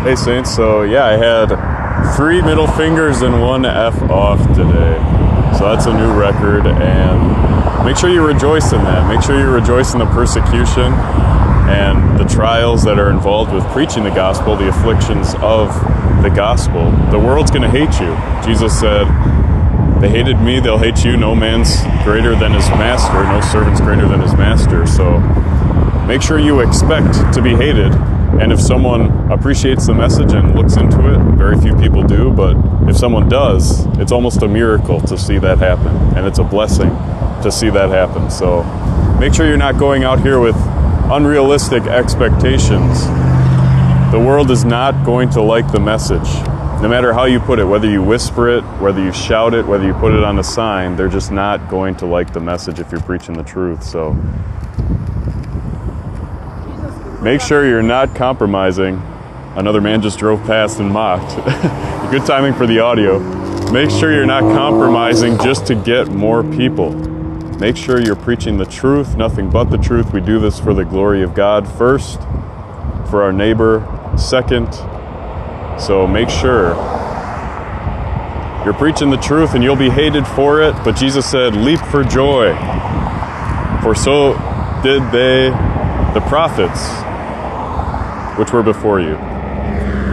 Hey Saints, so yeah, I had 3 middle fingers and 1 F off today. So that's a new record, and make sure you rejoice in that. Make sure you rejoice in the persecution and the trials that are involved with preaching the gospel, the afflictions of the gospel. The world's going to hate you. Jesus said, they hated me, they'll hate you. No man's greater than his master, no servant's greater than his master. So make sure you expect to be hated. And if someone appreciates the message and looks into it, very few people do, but if someone does, it's almost a miracle to see that happen. And it's a blessing to see that happen. So make sure you're not going out here with unrealistic expectations. The world is not going to like the message. No matter how you put it, whether you whisper it, whether you shout it, whether you put it on a sign, they're just not going to like the message if you're preaching the truth. So make sure you're not compromising. Another man just drove past and mocked. Good timing for the audio. Make sure you're not compromising just to get more people. Make sure you're preaching the truth, nothing but the truth. We do this for the glory of God first, for our neighbor second. So make sure you're preaching the truth, and you'll be hated for it. But Jesus said, leap for joy. For so did they, the prophets, which were before you.